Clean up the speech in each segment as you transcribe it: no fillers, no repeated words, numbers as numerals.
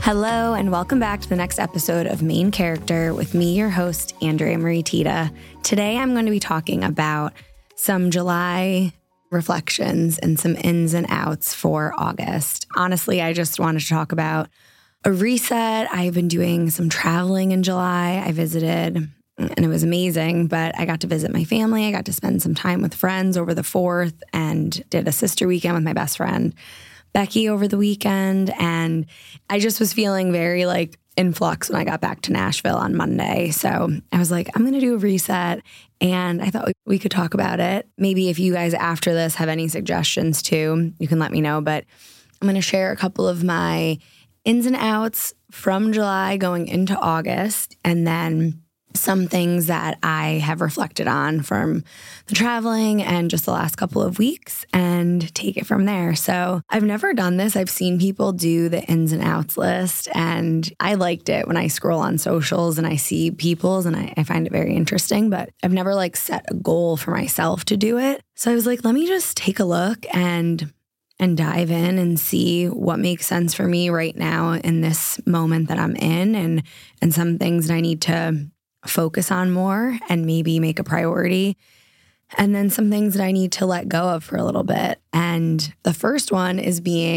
Hello, and welcome back to the next episode of Main Character with me, your host, Andrea Marie Tita. Today, I'm going to be talking about some July reflections and some ins and outs for August. Honestly, I just wanted to talk about a reset. I've been doing some traveling in July. I visited, and it was amazing, but I got to visit my family. I got to spend some time with friends over the 4th and did a sister weekend with my best friend, Becky, over the weekend. And I just was feeling very in flux when I got back to Nashville on Monday. So I was like, I'm going to do a reset. And I thought we could talk about it. Maybe if you guys after this have any suggestions too, you can let me know. But I'm going to share a couple of my ins and outs from July going into August, and then some things that I have reflected on from the traveling and just the last couple of weeks, and take it from there. So I've never done this. I've seen people do the ins and outs list, and I liked it when I scroll on socials and I see people's, and I find it very interesting, but I've never set a goal for myself to do it. So I was like, let me just take a look and dive in and see what makes sense for me right now in this moment that I'm in, and some things that I need to focus on more and maybe make a priority. And then some things that I need to let go of for a little bit. And the first one is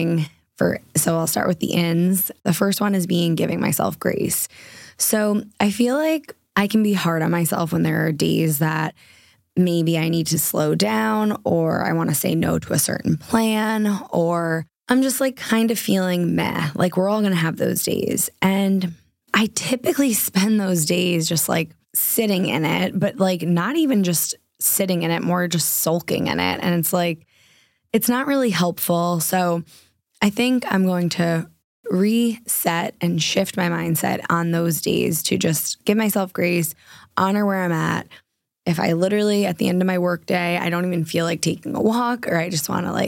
so I'll start with the ins. The first one is giving myself grace. So I feel like I can be hard on myself when there are days that maybe I need to slow down, or I want to say no to a certain plan, or I'm just kind of feeling meh. We're all going to have those days. And I typically spend those days just sitting in it, but not even just sitting in it, more just sulking in it. And it's not really helpful. So I think I'm going to reset and shift my mindset on those days to just give myself grace, honor where I'm at. If I literally at the end of my workday, I don't even feel like taking a walk, or I just want to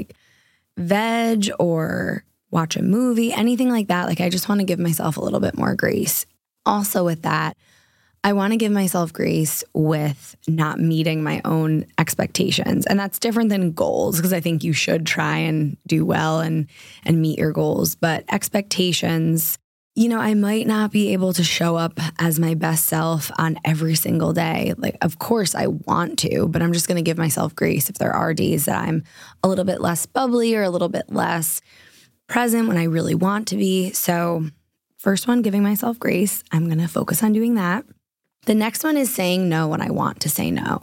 veg or watch a movie, anything like that. I just want to give myself a little bit more grace. Also with that, I want to give myself grace with not meeting my own expectations. And that's different than goals, because I think you should try and do well and meet your goals. But expectations, I might not be able to show up as my best self on every single day. Of course I want to, but I'm just going to give myself grace if there are days that I'm a little bit less bubbly or a little bit less present when I really want to be. So first one, giving myself grace. I'm going to focus on doing that. The next one is saying no when I want to say no,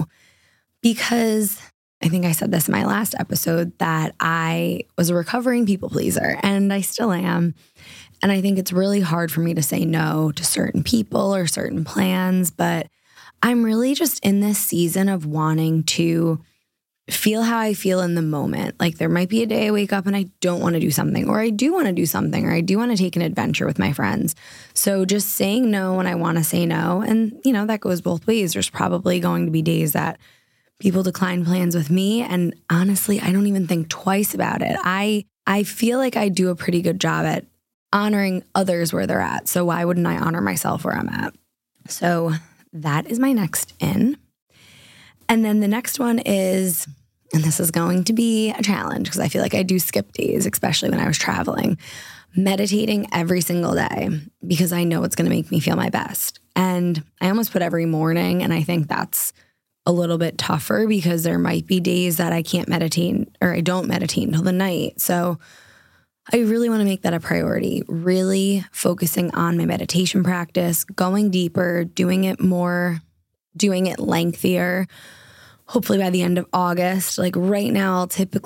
because I think I said this in my last episode that I was a recovering people pleaser, and I still am. And I think it's really hard for me to say no to certain people or certain plans, but I'm really just in this season of wanting to feel how I feel in the moment. There might be a day I wake up and I don't want to do something, or I do want to do something, or I do want to take an adventure with my friends. So just saying no when I want to say no. And, that goes both ways. There's probably going to be days that people decline plans with me. And honestly, I don't even think twice about it. I feel like I do a pretty good job at honoring others where they're at. So why wouldn't I honor myself where I'm at? So that is my next in. And then the next one is, and this is going to be a challenge because I feel like I do skip days, especially when I was traveling, meditating every single day, because I know it's going to make me feel my best. And I almost put every morning, and I think that's a little bit tougher because there might be days that I can't meditate, or I don't meditate until the night. So I really want to make that a priority, really focusing on my meditation practice, going deeper, doing it more, doing it lengthier, hopefully by the end of August. Right now, I'll do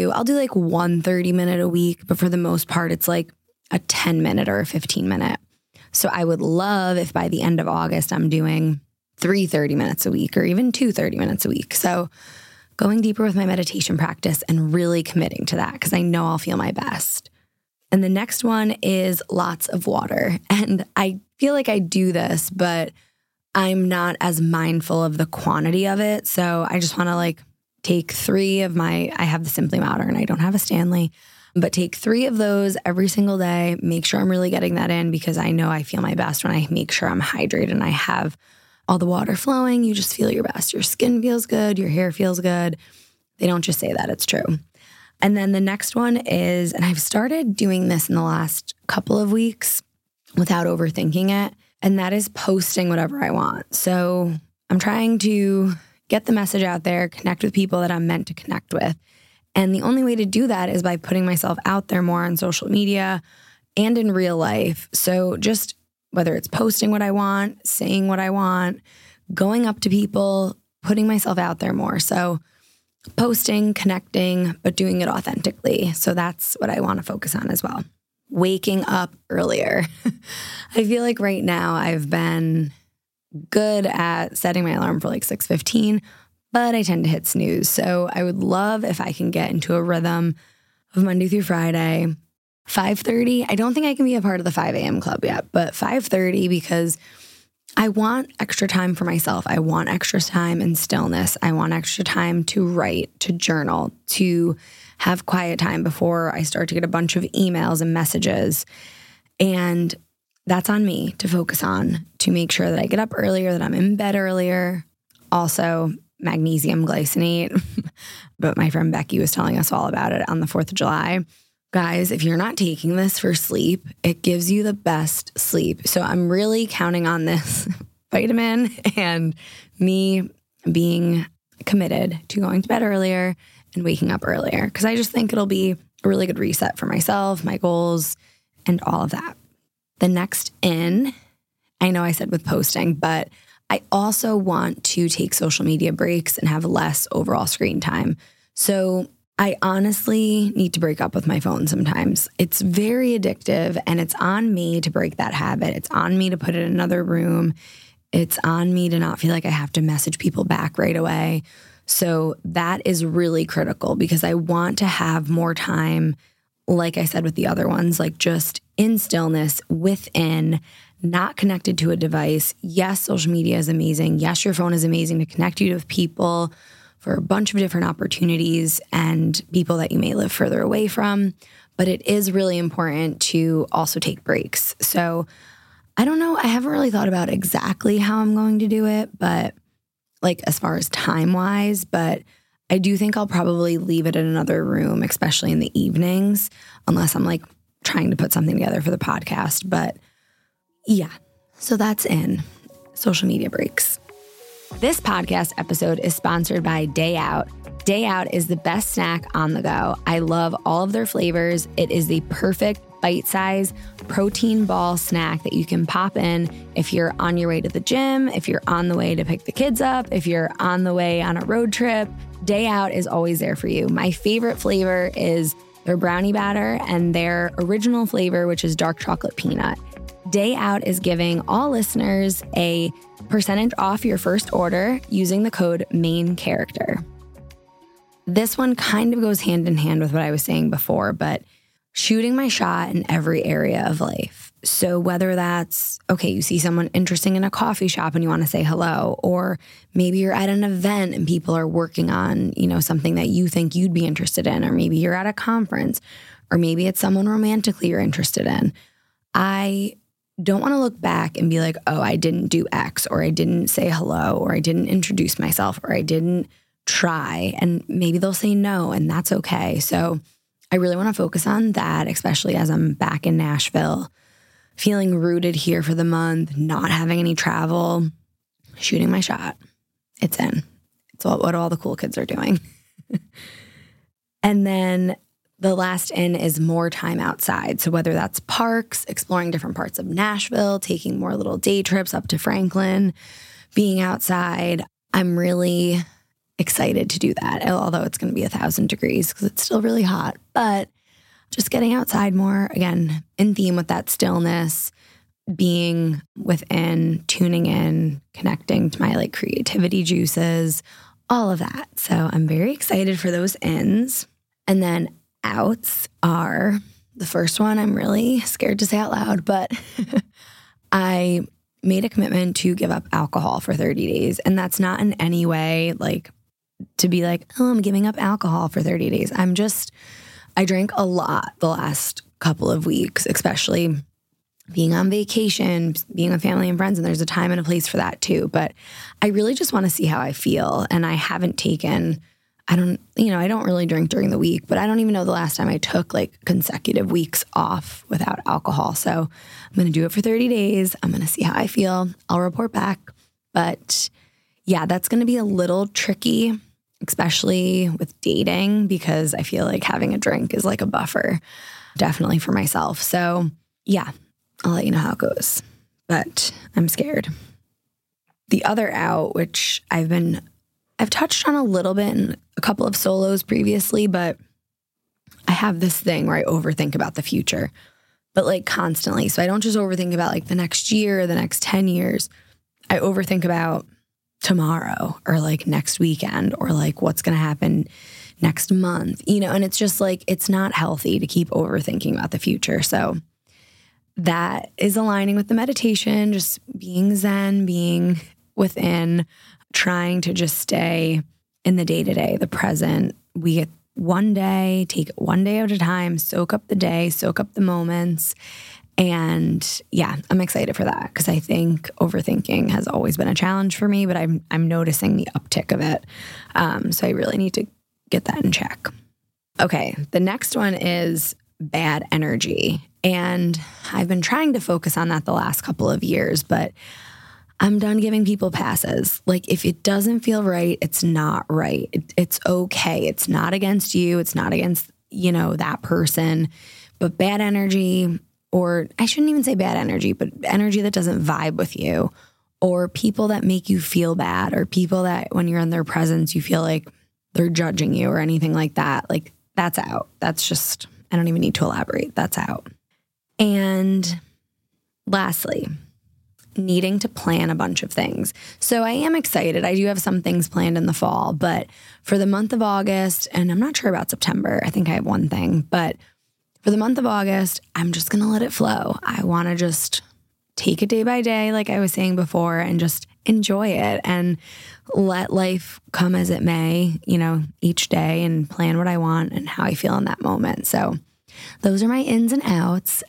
1 30-minute a week, but for the most part, it's a 10-minute or a 15-minute. So I would love if by the end of August, I'm doing 3 30 minutes a week, or even 2 30 minutes a week. So going deeper with my meditation practice and really committing to that, because I know I'll feel my best. And the next one is lots of water. And I feel like I do this, but I'm not as mindful of the quantity of it. So I just want to take 3 of I have the Simply Water and I don't have a Stanley, but take 3 of those every single day. Make sure I'm really getting that in, because I know I feel my best when I make sure I'm hydrated and I have all the water flowing. You just feel your best. Your skin feels good. Your hair feels good. They don't just say that, it's true. And then the next one is, and I've started doing this in the last couple of weeks, without overthinking it. And that is posting whatever I want. So I'm trying to get the message out there, connect with people that I'm meant to connect with. And the only way to do that is by putting myself out there more on social media and in real life. So just whether it's posting what I want, saying what I want, going up to people, putting myself out there more. So posting, connecting, but doing it authentically. So that's what I want to focus on as well. Waking up earlier. I feel like right now I've been good at setting my alarm for like 6:15, but I tend to hit snooze. So I would love if I can get into a rhythm of Monday through Friday, 5:30. I don't think I can be a part of the 5 a.m. club yet, but 5:30 because I want extra time for myself. I want extra time in stillness. I want extra time to write, to journal, to have quiet time before I start to get a bunch of emails and messages. And that's on me to focus on, to make sure that I get up earlier, that I'm in bed earlier. Also, magnesium glycinate. But my friend Becky was telling us all about it on the 4th of July. Guys, if you're not taking this for sleep, it gives you the best sleep. So I'm really counting on this vitamin and me being committed to going to bed earlier and waking up earlier, because I just think it'll be a really good reset for myself, my goals, and all of that. The next in, I know I said with posting, but I also want to take social media breaks and have less overall screen time. So I honestly need to break up with my phone sometimes. It's very addictive, and it's on me to break that habit. It's on me to put it in another room. It's on me to not feel like I have to message people back right away. So that is really critical, because I want to have more time, like I said with the other ones, like just in stillness, within, not connected to a device. Yes, social media is amazing. Yes, your phone is amazing to connect you with people for a bunch of different opportunities and people that you may live further away from. But it is really important to also take breaks. So I don't know. I haven't really thought about exactly how I'm going to do it, but like as far as time-wise, but I do think I'll probably leave it in another room, especially in the evenings, unless I'm like trying to put something together for the podcast. But yeah, so that's in social media breaks. This podcast episode is sponsored by Day Out. Day Out is the best snack on the go. I love all of their flavors. It is the perfect bite-sized protein ball snack that you can pop in if you're on your way to the gym, if you're on the way to pick the kids up, if you're on the way on a road trip. Day Out is always there for you. My favorite flavor is their brownie batter and their original flavor, which is dark chocolate peanut. Day Out is giving all listeners a percentage off your first order using the code MAINCHARACTER. This one kind of goes hand in hand with what I was saying before, but shooting my shot in every area of life. So whether that's, okay, you see someone interesting in a coffee shop and you want to say hello, or maybe you're at an event and people are working on, something that you think you'd be interested in, or maybe you're at a conference, or maybe it's someone romantically you're interested in. I don't want to look back and be like, oh, I didn't do X, or I didn't say hello, or I didn't introduce myself, or I didn't try. And maybe they'll say no, and that's okay. So I really want to focus on that, especially as I'm back in Nashville, feeling rooted here for the month, not having any travel, shooting my shot. It's in. It's what all the cool kids are doing. And then the last in is more time outside. So whether that's parks, exploring different parts of Nashville, taking more little day trips up to Franklin, being outside, I'm really excited to do that, although it's going to be 1,000 degrees because it's still really hot. But just getting outside more, again, in theme with that stillness, being within, tuning in, connecting to my creativity juices, all of that. So I'm very excited for those ins. And then outs are, the first one I'm really scared to say out loud, but I made a commitment to give up alcohol for 30 days. And that's not in any way to be oh, I'm giving up alcohol for 30 days. I drank a lot the last couple of weeks, especially being on vacation, being with family and friends, and there's a time and a place for that too. But I really just want to see how I feel. And I haven't taken I don't really drink during the week, but I don't even know the last time I took like consecutive weeks off without alcohol. So I'm going to do it for 30 days. I'm going to see how I feel. I'll report back. But yeah, that's going to be a little tricky, especially with dating, because I feel like having a drink is like a buffer, definitely for myself. So yeah, I'll let you know how it goes, but I'm scared. The other out, which I've touched on a little bit in a couple of solos previously, but I have this thing where I overthink about the future, but like constantly. So I don't just overthink about like the next year or the next 10 years. I overthink about tomorrow or like next weekend or like what's going to happen next month, and it's just like, it's not healthy to keep overthinking about the future. So that is aligning with the meditation, just being zen, being within, trying to just stay in the day-to-day, the present. We get one day, take it one day at a time, soak up the day, soak up the moments. And yeah, I'm excited for that because I think overthinking has always been a challenge for me, but I'm noticing the uptick of it. So I really need to get that in check. Okay, the next one is bad energy. And I've been trying to focus on that the last couple of years, but I'm done giving people passes. Like if it doesn't feel right, it's not right. It's okay. It's not against you. It's not against, that person. But bad energy, or I shouldn't even say bad energy, but energy that doesn't vibe with you, or people that make you feel bad, or people that when you're in their presence, you feel like they're judging you or anything like that. Like that's out. That's just, I don't even need to elaborate. That's out. And lastly, needing to plan a bunch of things. So I am excited. I do have some things planned in the fall, but for the month of August, and I'm not sure about September, I think I have one thing, but for the month of August, I'm just going to let it flow. I want to just take it day by day, like I was saying before, and just enjoy it and let life come as it may, each day, and plan what I want and how I feel in that moment. So those are my ins and outs.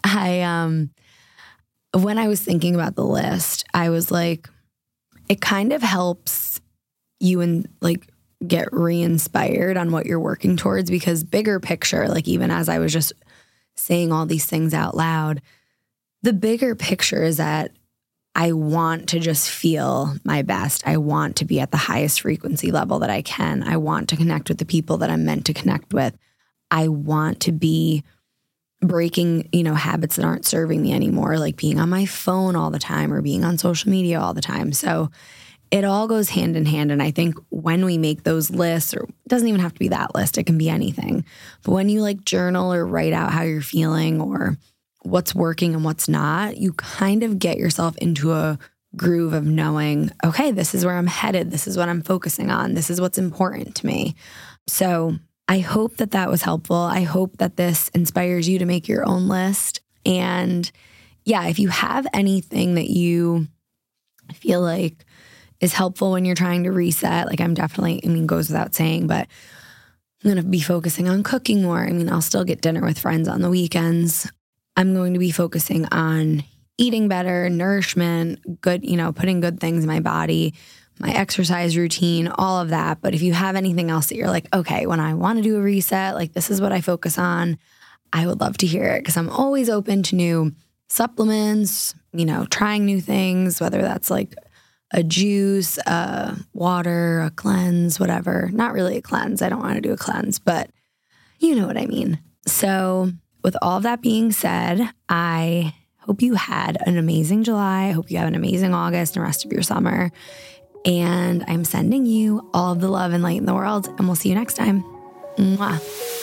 When I was thinking about the list, I was like, it kind of helps you get re-inspired on what you're working towards, because bigger picture, like even as I was just saying all these things out loud, the bigger picture is that I want to just feel my best. I want to be at the highest frequency level that I can. I want to connect with the people that I'm meant to connect with. I want to be breaking, habits that aren't serving me anymore, like being on my phone all the time or being on social media all the time. So it all goes hand in hand. And I think when we make those lists, or it doesn't even have to be that list, it can be anything. But when you journal or write out how you're feeling or what's working and what's not, you kind of get yourself into a groove of knowing, okay, this is where I'm headed. This is what I'm focusing on. This is what's important to me. So I hope that was helpful. I hope that this inspires you to make your own list. And yeah, if you have anything that you feel like is helpful when you're trying to reset, goes without saying, but I'm going to be focusing on cooking more. I'll still get dinner with friends on the weekends. I'm going to be focusing on eating better, nourishment, good, putting good things in my body, my exercise routine, all of that. But if you have anything else that you're like, okay, when I want to do a reset, this is what I focus on, I would love to hear it, because I'm always open to new supplements, trying new things, whether that's a juice, water, a cleanse, whatever. Not really a cleanse. I don't want to do a cleanse, but you know what I mean. So with all of that being said, I hope you had an amazing July. I hope you have an amazing August and rest of your summer. And I'm sending you all of the love and light in the world, and we'll see you next time. Mwah.